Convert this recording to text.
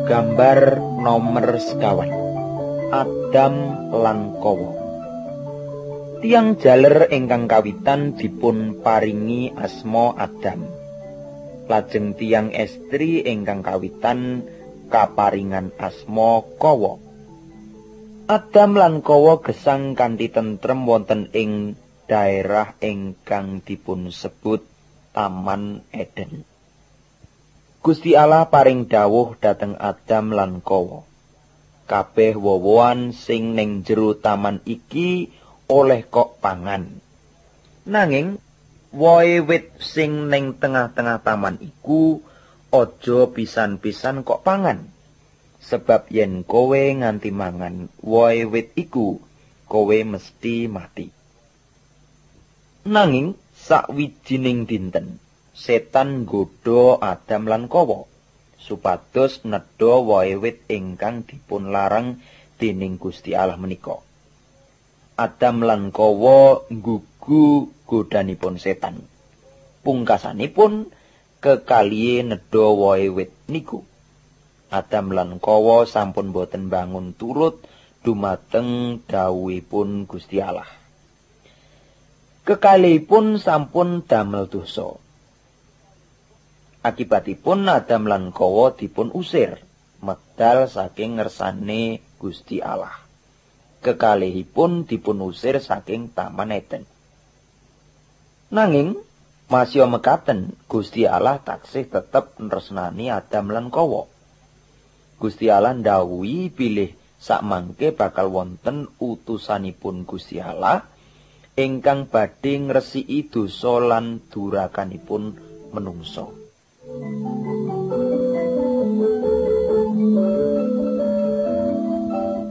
Gambar nomer sekawan. Adam lan Kawa. Tiang jaler ingkang kawitan dipun paringi asma Adam. Lajeng tiang estri ingkang kawitan kaparingan asma Kawa. Adam lan Kawa gesang kanthi tentrem wonten ing daerah ingkang dipun sebut Taman Eden. Gusti Allah paring dawuh dhateng Adam lan Kawa. Kabeh wowoan sing ning jero taman iki oleh kok pangan. Nanging wohe wit sing ning tengah-tengah taman iku aja pisan-pisan kok pangan. Sebab yen kowe nganti mangan wohe wit iku, kowe mesti mati. Nanging sakwijining dinten setan nggodha Adam lan Kawa supados nedha wohe wit ingkang dipun larang dening Gusti Allah menika. Adam lan Kawa nggugu godhanipun setan. Pungkasanipun kekalih nedha wohe wit niku. Adam lan Kawa sampun boten bangun turut dumateng dawuhipun Gusti Allah. Kekalihipun sampun damel dosa. Akibatipun Adam lan Kawa dipun usir medal saking ngersane Gusti Allah. Kekalihipun dipun usir saking Taman Eden. Nanging masya mekaten Gusti Allah taksih tetep nresnani Adam lan Kawa. Gusti Allah ndhawuhi bilih sakmangke bakal wonten utusanipun Gusti Allah ingkang badhe ngresiki dosa lan durakanipun menungso.